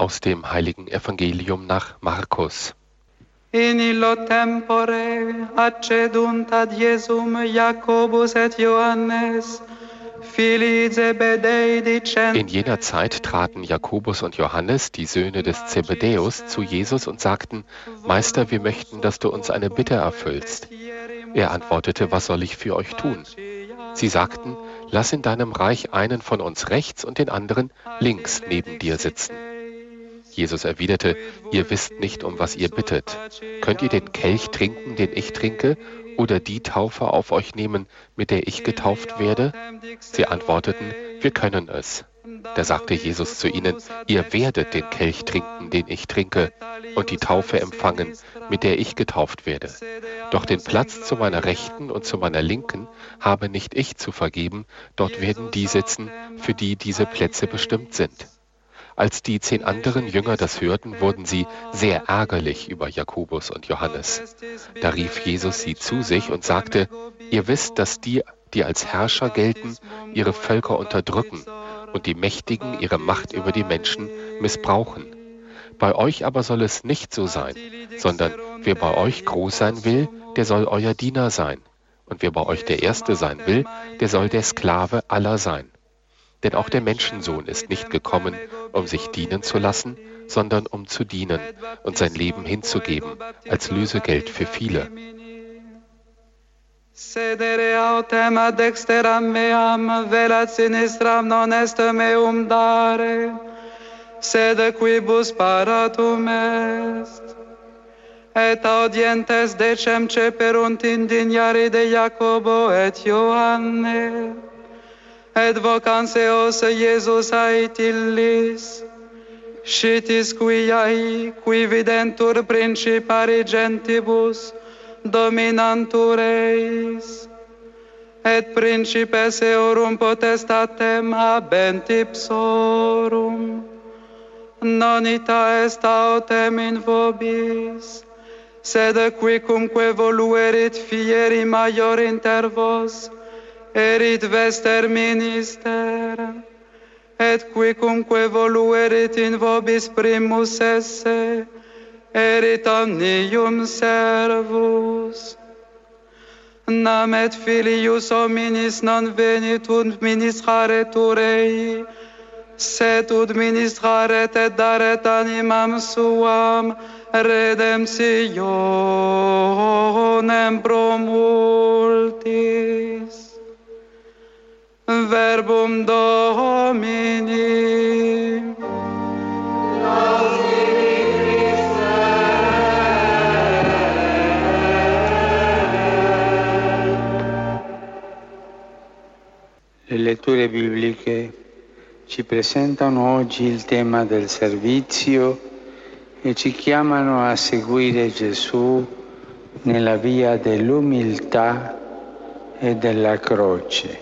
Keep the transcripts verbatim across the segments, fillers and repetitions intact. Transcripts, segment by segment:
Aus dem heiligen Evangelium nach Markus. In illo tempore accedunt ad Iesum Jacobus et Johannes, filii Zebedei dicent. In jener Zeit traten Jakobus und Johannes, die Söhne des Zebedäus, zu Jesus und sagten: Meister, wir möchten, dass du uns eine Bitte erfüllst. Er antwortete: Was soll ich für euch tun? Sie sagten: Lass in deinem Reich einen von uns rechts und den anderen links neben dir sitzen. Jesus erwiderte: Ihr wisst nicht, um was ihr bittet. Könnt ihr den Kelch trinken, den ich trinke, oder die Taufe auf euch nehmen, mit der ich getauft werde? Sie antworteten: Wir können es. Da sagte Jesus zu ihnen: Ihr werdet den Kelch trinken, den ich trinke, und die Taufe empfangen, mit der ich getauft werde. Doch den Platz zu meiner Rechten und zu meiner Linken habe nicht ich zu vergeben, dort werden die sitzen, für die diese Plätze bestimmt sind. Als die zehn anderen Jünger das hörten, wurden sie sehr ärgerlich über Jakobus und Johannes. Da rief Jesus sie zu sich und sagte: Ihr wisst, dass die, die als Herrscher gelten, ihre Völker unterdrücken und die Mächtigen ihre Macht über die Menschen missbrauchen. Bei euch aber soll es nicht so sein, sondern wer bei euch groß sein will, der soll euer Diener sein. Und wer bei euch der Erste sein will, der soll der Sklave aller sein. Denn auch der Menschensohn ist nicht gekommen, um sich dienen zu lassen, sondern um zu dienen und sein Leben hinzugeben, als Lösegeld für viele. Sedere autem ad dexteram meam, velat sinistram non est meum dare, sed quibus paratum est. Et audientes decem ceperunt indignari de Jacobo et Ioanne, et vocans eos Iesus ait illis, scitis quiae, qui videntur principari gentibus, dominantur eis, et principes eorum potestatem habent ipsorum, non ita est autem in vobis, sed quicumque voluerit fieri maior inter vos, erit vester minister, et quicumque voluerit in vobis primus esse, erit omnium servus. Nam et filius hominis non venit ut ministraretur ei, sed ut ministraret et daret animam suam redemptionem pro multis. Verbum Domini. Le letture bibliche ci presentano oggi il tema del servizio e ci chiamano a seguire Gesù nella via dell'umiltà e della croce.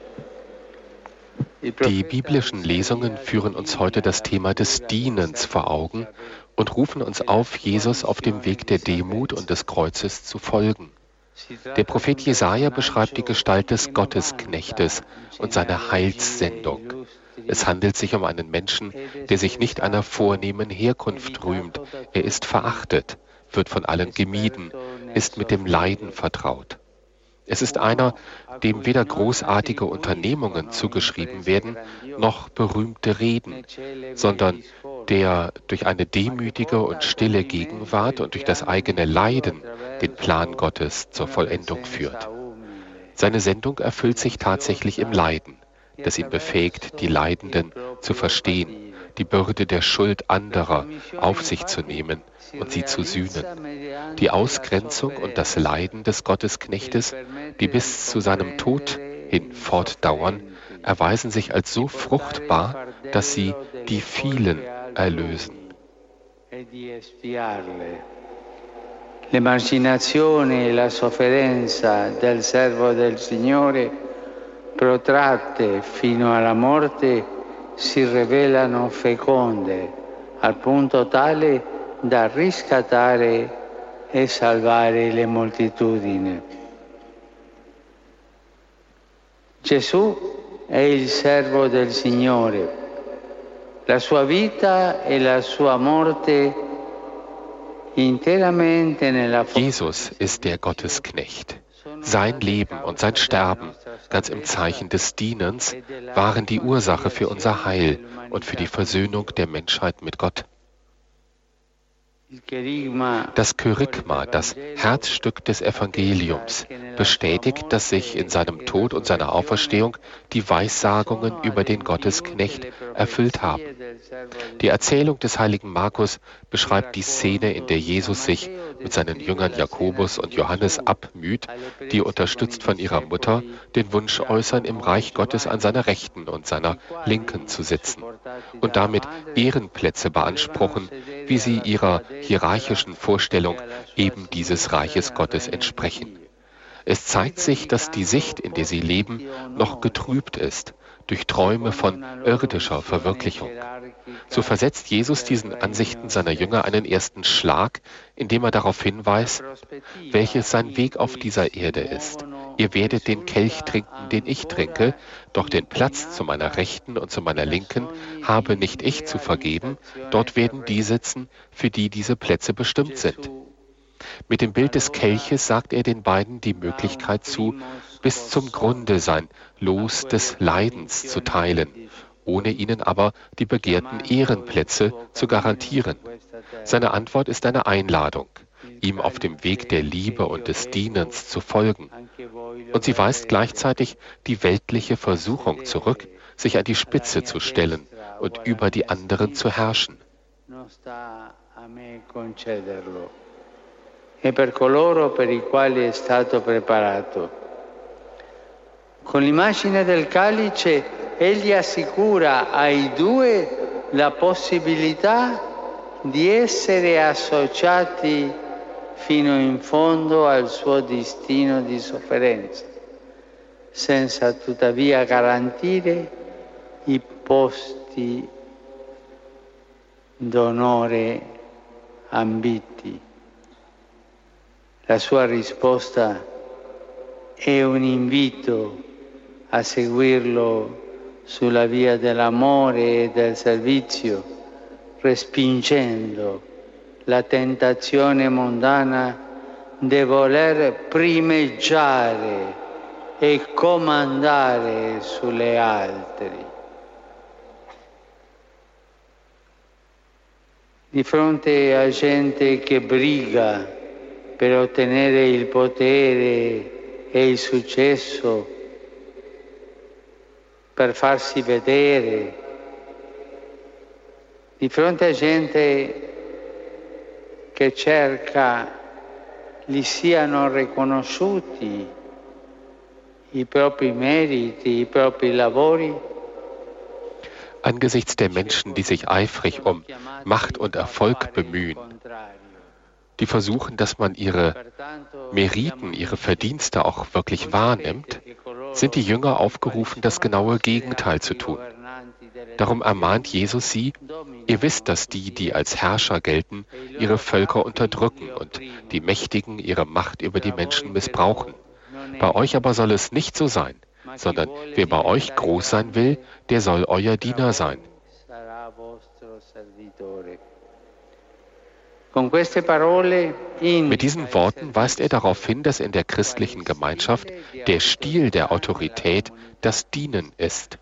Die biblischen Lesungen führen uns heute das Thema des Dienens vor Augen und rufen uns auf, Jesus auf dem Weg der Demut und des Kreuzes zu folgen. Der Prophet Jesaja beschreibt die Gestalt des Gottesknechtes und seine Heilssendung. Es handelt sich um einen Menschen, der sich nicht einer vornehmen Herkunft rühmt. Er ist verachtet, wird von allen gemieden, ist mit dem Leiden vertraut. Es ist einer, dem weder großartige Unternehmungen zugeschrieben werden, noch berühmte Reden, sondern der durch eine demütige und stille Gegenwart und durch das eigene Leiden den Plan Gottes zur Vollendung führt. Seine Sendung erfüllt sich tatsächlich im Leiden, das ihn befähigt, die Leidenden zu verstehen, die Bürde der Schuld anderer auf sich zu nehmen und sie zu sühnen. Die Ausgrenzung und das Leiden des Gottesknechtes, die bis zu seinem Tod hin fortdauern, erweisen sich als so fruchtbar, dass sie die vielen erlösen. L'emarginazione e la sofferenza del servo del Signore, protratte fino alla morte, si rivelano feconde, al punto tale da riscattare e salvare le moltitudini. Gesù è il servo del Signore. La sua vita e la sua morte interamente nella Jesus ist der Gottesknecht. Sein Leben und sein Sterben, ganz im Zeichen des Dienens, waren die Ursache für unser Heil und für die Versöhnung der Menschheit mit Gott. Das Kerygma, das Herzstück des Evangeliums, bestätigt, dass sich in seinem Tod und seiner Auferstehung die Weissagungen über den Gottesknecht erfüllt haben. Die Erzählung des heiligen Markus beschreibt die Szene, in der Jesus sich mit seinen Jüngern Jakobus und Johannes abmüht, die unterstützt von ihrer Mutter den Wunsch äußern, im Reich Gottes an seiner Rechten und seiner Linken zu sitzen und damit Ehrenplätze beanspruchen, wie sie ihrer hierarchischen Vorstellung eben dieses Reiches Gottes entsprechen. Es zeigt sich, dass die Sicht, in der sie leben, noch getrübt ist durch Träume von irdischer Verwirklichung. So versetzt Jesus diesen Ansichten seiner Jünger einen ersten Schlag, indem er darauf hinweist, welches sein Weg auf dieser Erde ist. Ihr werdet den Kelch trinken, den ich trinke, doch den Platz zu meiner Rechten und zu meiner Linken habe nicht ich zu vergeben, dort werden die sitzen, für die diese Plätze bestimmt sind. Mit dem Bild des Kelches sagt er den beiden die Möglichkeit zu, bis zum Grunde sein Los des Leidens zu teilen, ohne ihnen aber die begehrten Ehrenplätze zu garantieren. Seine Antwort ist eine Einladung, ihm auf dem Weg der Liebe und des Dienens zu folgen. Und sie weist gleichzeitig die weltliche Versuchung zurück, sich an die Spitze zu stellen und über die anderen zu herrschen. E per coloro per i quali è stato preparato. Con l'immagine del calice egli assicura ai due la possibilità di essere associati fino in fondo al suo destino di sofferenza, senza tuttavia garantire i posti d'onore ambiti. La sua risposta è un invito a seguirlo sulla via dell'amore e del servizio, respingendo la tentazione mondana di voler primeggiare e comandare sulle altri. Di fronte a gente che briga per ottenere il potere e il successo, per farsi vedere, di fronte a gente che cerca gli siano riconosciuti i propri meriti, i propri lavori. Angesichts der Menschen, die sich eifrig um Macht und Erfolg bemühen, die versuchen, dass man ihre Meriten, ihre Verdienste auch wirklich wahrnimmt, sind die Jünger aufgerufen, das genaue Gegenteil zu tun. Darum ermahnt Jesus sie: Ihr wisst, dass die, die als Herrscher gelten, ihre Völker unterdrücken und die Mächtigen ihre Macht über die Menschen missbrauchen. Bei euch aber soll es nicht so sein, sondern wer bei euch groß sein will, der soll euer Diener sein. Mit diesen Worten weist er darauf hin, dass in der christlichen Gemeinschaft der Stil der Autorität das Dienen ist.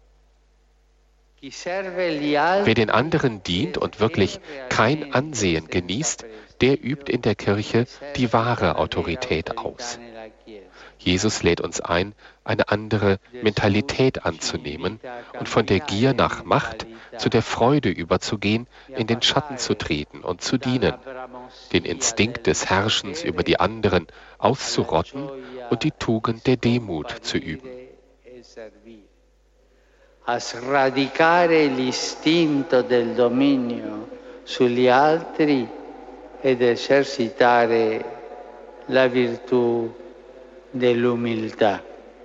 Wer den anderen dient und wirklich kein Ansehen genießt, der übt in der Kirche die wahre Autorität aus. Jesus lädt uns ein, eine andere Mentalität anzunehmen und von der Gier nach Macht zu der Freude überzugehen, in den Schatten zu treten und zu dienen, den Instinkt des Herrschens über die anderen auszurotten und die Tugend der Demut zu üben. A sradicare l'istinto del dominio sugli altri ed esercitare la virtù dell'umiltà.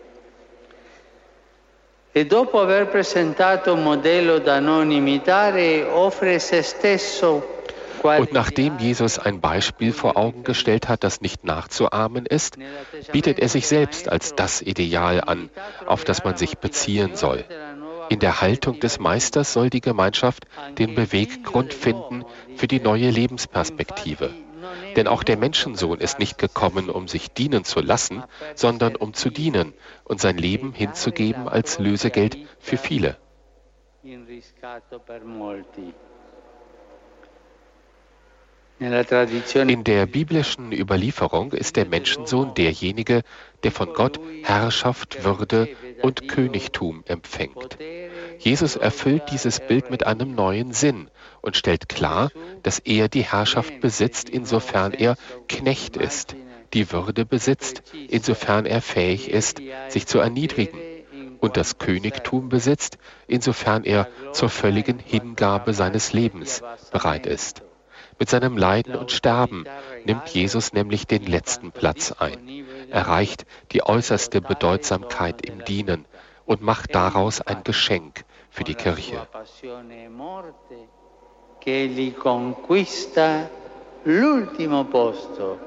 E dopo aver presentato un modello da non imitare, offre se stesso. Und nachdem Jesus ein Beispiel vor Augen gestellt hat, das nicht nachzuahmen ist, bietet er sich selbst als das Ideal an, auf das man sich beziehen soll. In der Haltung des Meisters soll die Gemeinschaft den Beweggrund finden für die neue Lebensperspektive. Denn auch der Menschensohn ist nicht gekommen, um sich dienen zu lassen, sondern um zu dienen und sein Leben hinzugeben als Lösegeld für viele. In der biblischen Überlieferung ist der Menschensohn derjenige, der von Gott Herrschaft, Würde und Königtum empfängt. Jesus erfüllt dieses Bild mit einem neuen Sinn und stellt klar, dass er die Herrschaft besitzt, insofern er Knecht ist, die Würde besitzt, insofern er fähig ist, sich zu erniedrigen, und das Königtum besitzt, insofern er zur völligen Hingabe seines Lebens bereit ist. Mit seinem Leiden und Sterben nimmt Jesus nämlich den letzten Platz ein, erreicht die äußerste Bedeutsamkeit im Dienen und macht daraus ein Geschenk für die Kirche. Egli conquista l'ultimo posto,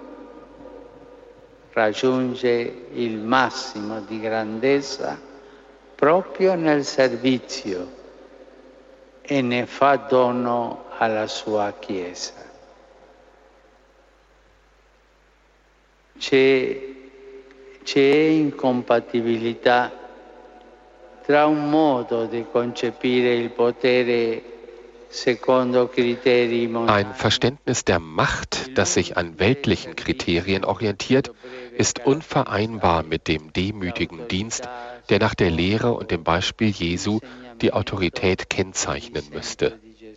raggiunge il massimo di grandezza proprio nel servizio e ne fa dono alla sua Chiesa. C'è, c'è incompatibilità tra un modo di concepire il potere secondo criteri mondani. Ein Verständnis der Macht, das sich an weltlichen Kriterien orientiert, ist unvereinbar mit dem demütigen Dienst, der nach der Lehre und dem Beispiel Jesu die Autorität kennzeichnen müsste.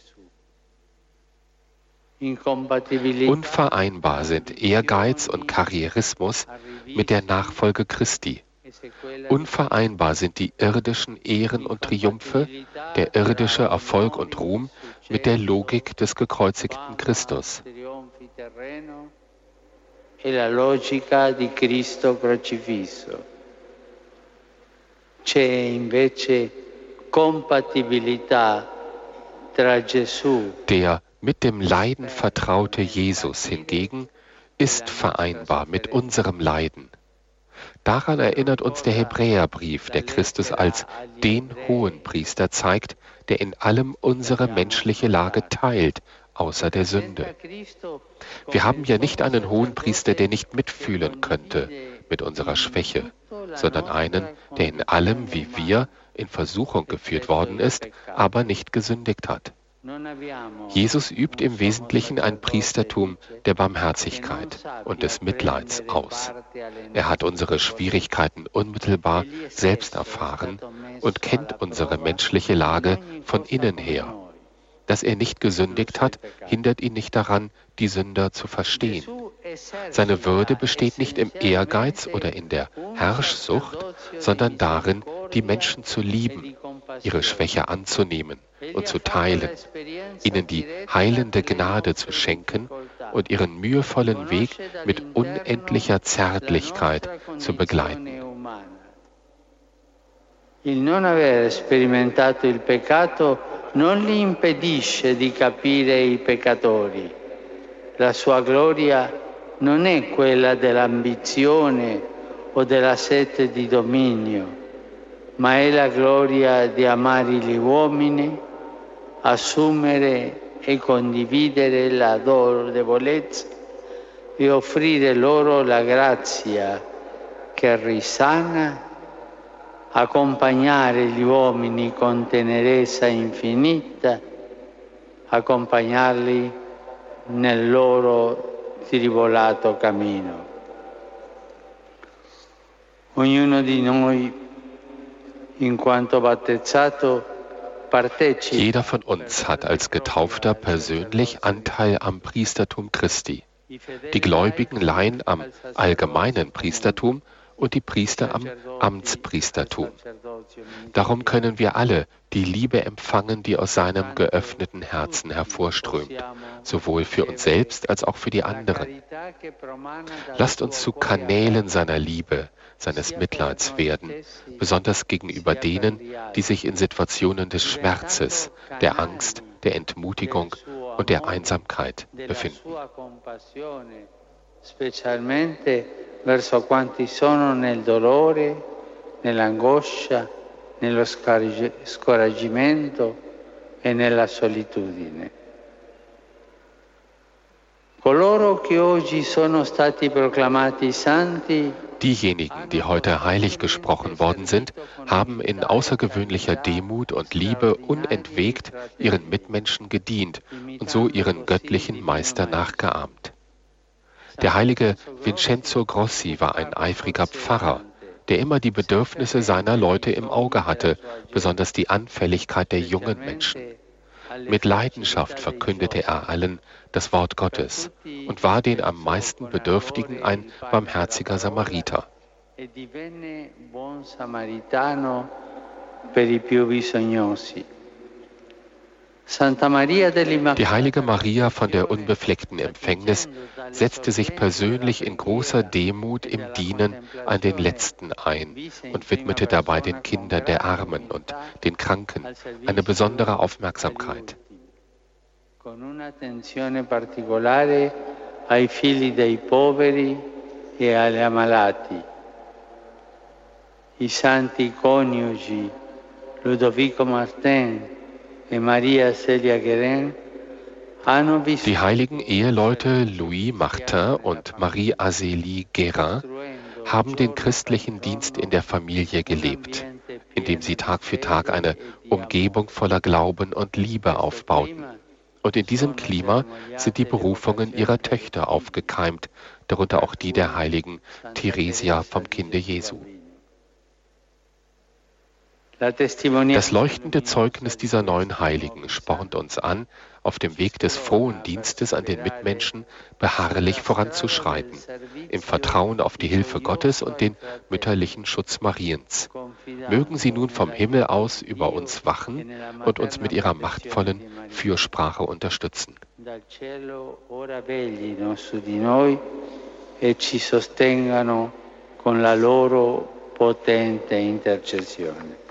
Unvereinbar sind Ehrgeiz und Karrierismus mit der Nachfolge Christi. Unvereinbar sind die irdischen Ehren und Triumphe, der irdische Erfolg und Ruhm mit der Logik des gekreuzigten Christus. La logica di Cristo crocifisso. C'è invece compatibilità tra Gesù. Der mit dem Leiden vertraute Jesus hingegen ist vereinbar mit unserem Leiden. Daran erinnert uns der Hebräerbrief, der Christus als den Hohenpriester zeigt, der in allem unsere menschliche Lage teilt, außer der Sünde. Wir haben ja nicht einen Hohenpriester, der nicht mitfühlen könnte mit unserer Schwäche, sondern einen, der in allem wie wir in Versuchung geführt worden ist, aber nicht gesündigt hat. Jesus übt im Wesentlichen ein Priestertum der Barmherzigkeit und des Mitleids aus. Er hat unsere Schwierigkeiten unmittelbar selbst erfahren und kennt unsere menschliche Lage von innen her. Dass er nicht gesündigt hat, hindert ihn nicht daran, die Sünder zu verstehen. Seine Würde besteht nicht im Ehrgeiz oder in der Herrschsucht, sondern darin, die Menschen zu lieben, ihre Schwäche anzunehmen und zu teilen, ihnen die heilende Gnade zu schenken und ihren mühevollen Weg mit unendlicher Zärtlichkeit zu begleiten. Il non aver sperimentato il peccato non gli impedisce di capire i peccatori. La sua gloria non è quella dell'ambizione o della sete di dominio, ma è la gloria di amare gli uomini, assumere e condividere la loro debolezza e offrire loro la grazia che risana, accompagnare gli uomini con tenerezza infinita, accompagnarli nel loro tribolato cammino. Ognuno di noi, in quanto battezzato, partecipa. Jeder von uns hat als Getaufter persönlich Anteil am Priestertum Christi. Die Gläubigen leihen am allgemeinen Priestertum und die Priester am Amtspriestertum. Darum können wir alle die Liebe empfangen, die aus seinem geöffneten Herzen hervorströmt, sowohl für uns selbst als auch für die anderen. Lasst uns zu Kanälen seiner Liebe, seines Mitleids werden, besonders gegenüber denen, die sich in Situationen des Schmerzes, der Angst, der Entmutigung und der Einsamkeit befinden. Specialmente verso quanti sono nel dolore, nell'angoscia, nello scoraggiamento e nella solitudine. Coloro che oggi sono stati proclamati santi. Diejenigen, die heute heilig gesprochen worden sind, haben in außergewöhnlicher Demut und Liebe unentwegt ihren Mitmenschen gedient und so ihren göttlichen Meister nachgeahmt. Der heilige Vincenzo Grossi war ein eifriger Pfarrer, der immer die Bedürfnisse seiner Leute im Auge hatte, besonders die Anfälligkeit der jungen Menschen. Mit Leidenschaft verkündete er allen das Wort Gottes und war den am meisten Bedürftigen ein barmherziger Samariter. Die heilige Maria von der unbefleckten Empfängnis setzte sich persönlich in großer Demut im Dienen an den Letzten ein und widmete dabei den Kindern der Armen und den Kranken eine besondere Aufmerksamkeit. Con un'attenzione particolare ai figli dei poveri e agli ammalati. I santi coniugi Ludovico Martin e Maria Celia Guerin hanno vissuto. Die heiligen Eheleute Louis Martin und Marie Azélie Guérin haben den christlichen Dienst in der Familie gelebt, indem sie Tag für Tag eine Umgebung voller Glauben und Liebe aufbauten. Und in diesem Klima sind die Berufungen ihrer Töchter aufgekeimt, darunter auch die der heiligen Theresia vom Kinde Jesu. Das leuchtende Zeugnis dieser neuen Heiligen spornt uns an, auf dem Weg des frohen Dienstes an den Mitmenschen beharrlich voranzuschreiten, im Vertrauen auf die Hilfe Gottes und den mütterlichen Schutz Mariens. Mögen sie nun vom Himmel aus über uns wachen und uns mit ihrer machtvollen Fürsprache unterstützen. Dal cielo ora veglino su di noi e ci sostengano con la loro potente intercessione.